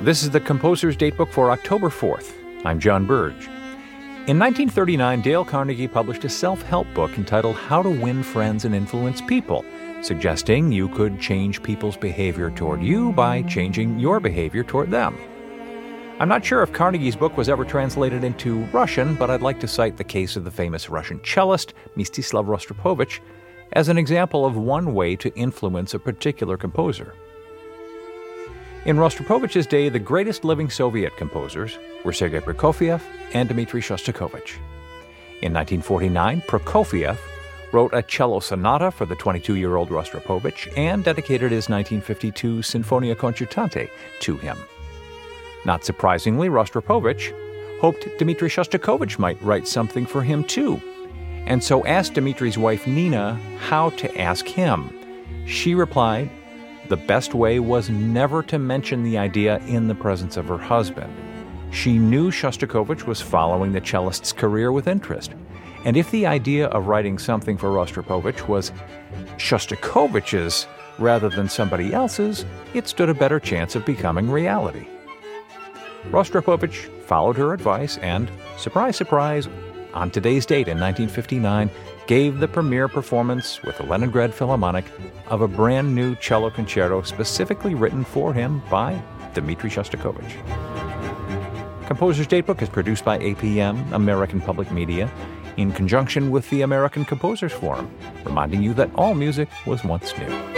This is the Composer's Datebook for October 4th. I'm John Burge. In 1939, Dale Carnegie published a self-help book entitled How to Win Friends and Influence People, suggesting you could change people's behavior toward you by changing your behavior toward them. I'm not sure if Carnegie's book was ever translated into Russian, but I'd like to cite the case of the famous Russian cellist Mstislav Rostropovich as an example of one way to influence a particular composer. In Rostropovich's day, the greatest living Soviet composers were Sergei Prokofiev and Dmitri Shostakovich. In 1949, Prokofiev wrote a cello sonata for the 22-year-old Rostropovich and dedicated his 1952 Sinfonia Concertante to him. Not surprisingly, Rostropovich hoped Dmitri Shostakovich might write something for him too, and so asked Dmitri's wife Nina how to ask him. She replied, the best way was never to mention the idea in the presence of her husband. She knew Shostakovich was following the cellist's career with interest, and if the idea of writing something for Rostropovich was Shostakovich's rather than somebody else's, it stood a better chance of becoming reality. Rostropovich followed her advice and, surprise, surprise, on today's date in 1959, gave the premiere performance with the Leningrad Philharmonic of a brand new cello concerto specifically written for him by Dmitri Shostakovich. Composer's Datebook is produced by APM, American Public Media, in conjunction with the American Composers Forum, reminding you that all music was once new.